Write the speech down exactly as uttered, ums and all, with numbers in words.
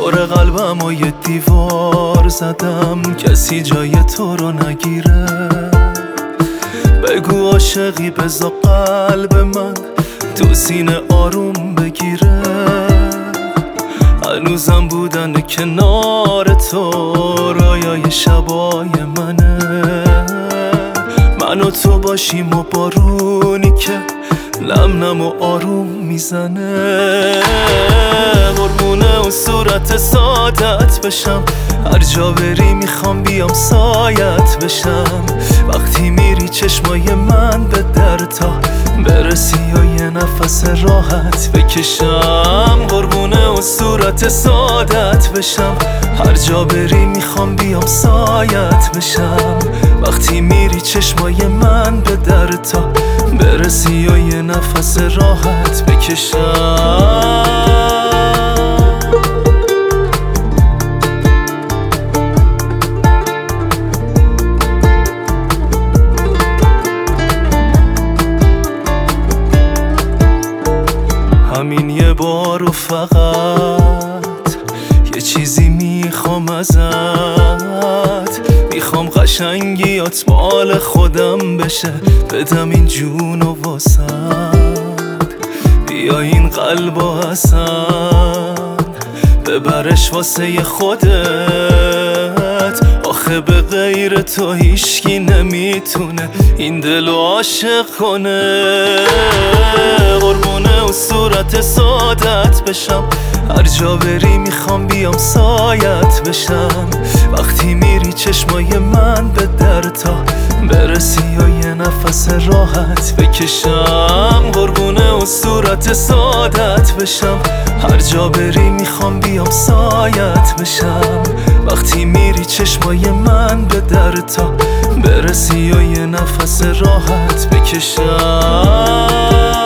دور قلبم و یه دیوار زدم کسی جای تو رو نگیره. بگو عاشقی بذار قلب من تو سینه آروم بگیره. هنوزم بودن کنار تو رایای شبای منه. من و تو باشیم و بارونی که نم نم و آروم میزنه. قربونه و صورت سادت بشم، هر جا بری میخوام بیام سایت بشم. وقتی میری چشمای من به در تا برسی و یه نفس راحت بکشم. قربونه و صورت سادت بشم، هر جا بری میخوام بیام سایت بشم. وقتی میری چشمای من به در تا برسی و یه نفس راحت بکشم. همین یه بار و فقط یه چیزی میخوام ازت. میخوام قشنگیات مال خودم بشه، بدم این جون و واسد. بیا این قلب و حسن ببرش واسه خودت. آخه به غیر تو هیشکی نمیتونه این دلو عاشق کنه. قربونه و صورت سادت بشم، هر جا بری میخوام بیام سایت بشم. وقتی میری چشمای من به در تا برسی و یه نفس راحت بکشم. قربونه و صورت سادت بشم، هر جا بری میخوام بیام سایت بشم. وقتی میری چشمای من به در تا برسی و یه نفس راحت بکشم.